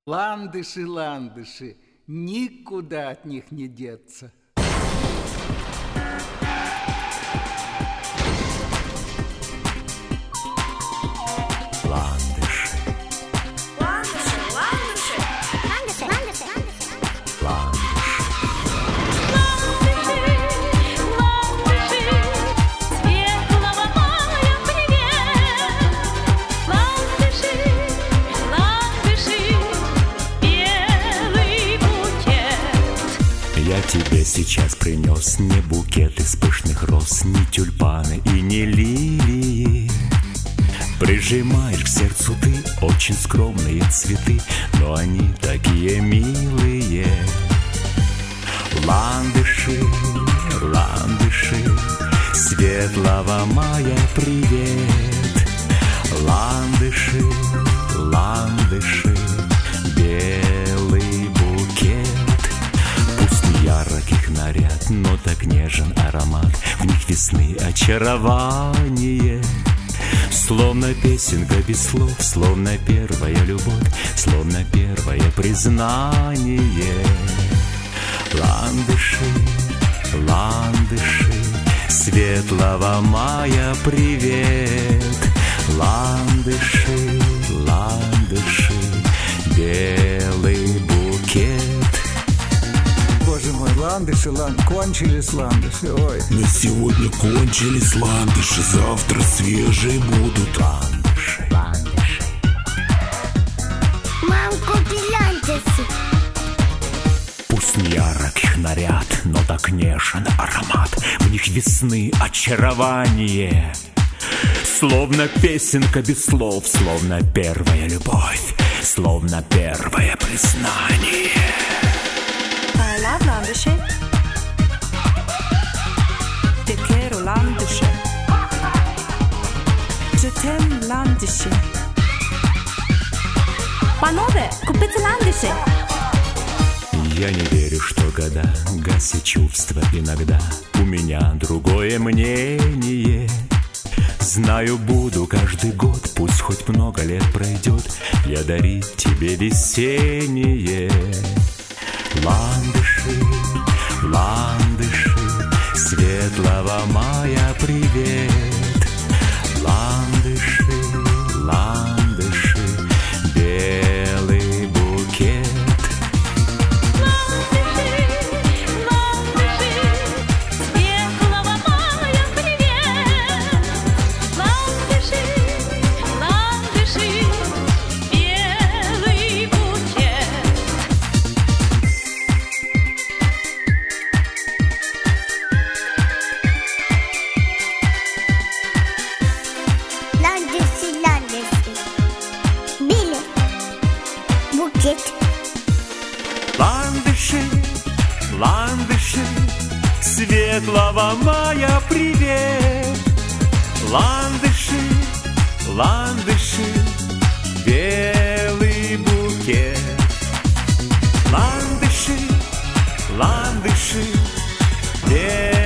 Ландыши, ландыши, никуда от них не деться. Я тебе сейчас принес не букет из пышных роз, не тюльпаны и не лилии. Прижимаешь к сердцу ты очень скромные цветы, но они такие милые. Ландыши, ландыши, светлого мая привет. Ландыши, ландыши, белый букет. Пусть не ярок их наряд, но так нежен аромат. В них весны очарование. Словно песенка без слов, словно первая любовь, словно первое признание. Ландыши, ландыши, светлого мая привет. Ландыши, ландыши, белый букет. Боже мой, ландыши, кончились ландыши, ой. На сегодня кончились ландыши, завтра свежие будут. Ландыши, ландыши. Мам, купи ландыши. Пусть не ярок их наряд, но так нежен аромат. В них весны очарование. Словно песенка без слов, словно первая любовь, словно первое признание. I love Landische. Te quiero Landische. Je t'aime Landische. Панове, купите Landische. Я не верю, что года гасят чувства иногда. У меня другое мнение. Знаю, буду каждый год, пусть хоть много лет пройдет, я дарить тебе весеннее. Ландыши, ландыши, светлого мая привет. Ландыши, ландыши, белый букет. Ландыши, ландыши, светлого мая привет. Ландыши, ландыши, белый букет. Ландыши, ландыши, белый